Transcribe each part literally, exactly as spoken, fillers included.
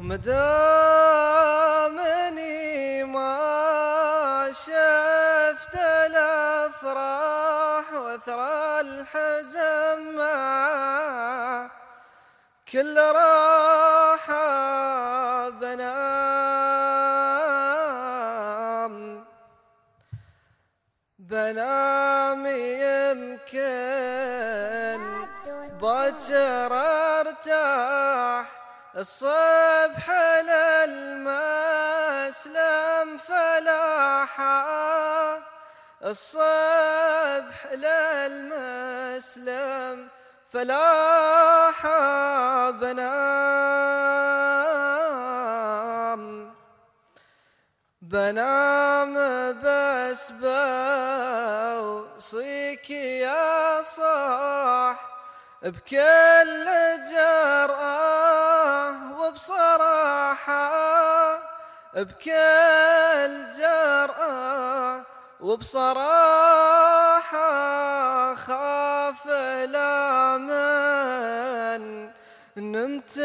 مدامني ما شفت الافراح واثرى الحزن مع كل راحة بنام بنام يمكن باكر ارتاح الصبح للمسلم فلاحا الصبح للمسلم فلاحا بنام بنام بس بوصيك يا صاح بكل جرأة وبصراحة بكل جرأة وبصراحة خاف لا من نمت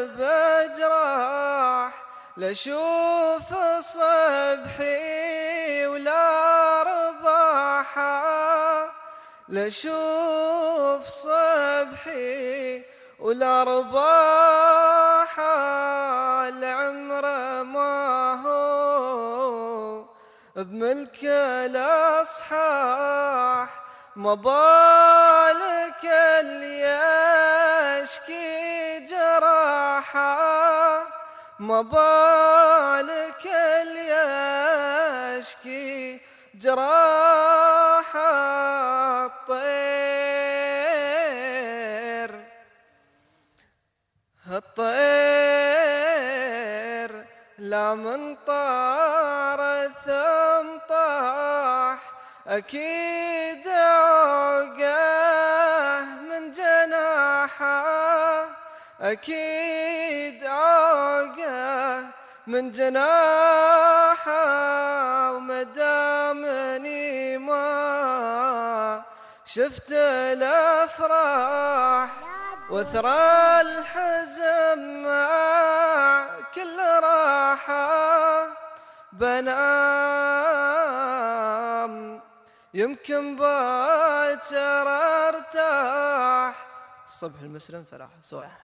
بجراح لشوف صبحي ولا رباحة لشوف صبحي ولا رباحة العمر ما هو بملك الأصحاح ما بالك اللي يشكي جراحة ما بالك اللي يشكي جراحة الطير الطير لا من طار ثم طاح أكيد عقه من جناحه أكيد عقه من جناحه ومدامني ما شفت الأفراح واثرى الحزن مع كل راحة بنام يمكن باكر ارتاح الصبح المسلم فلاح.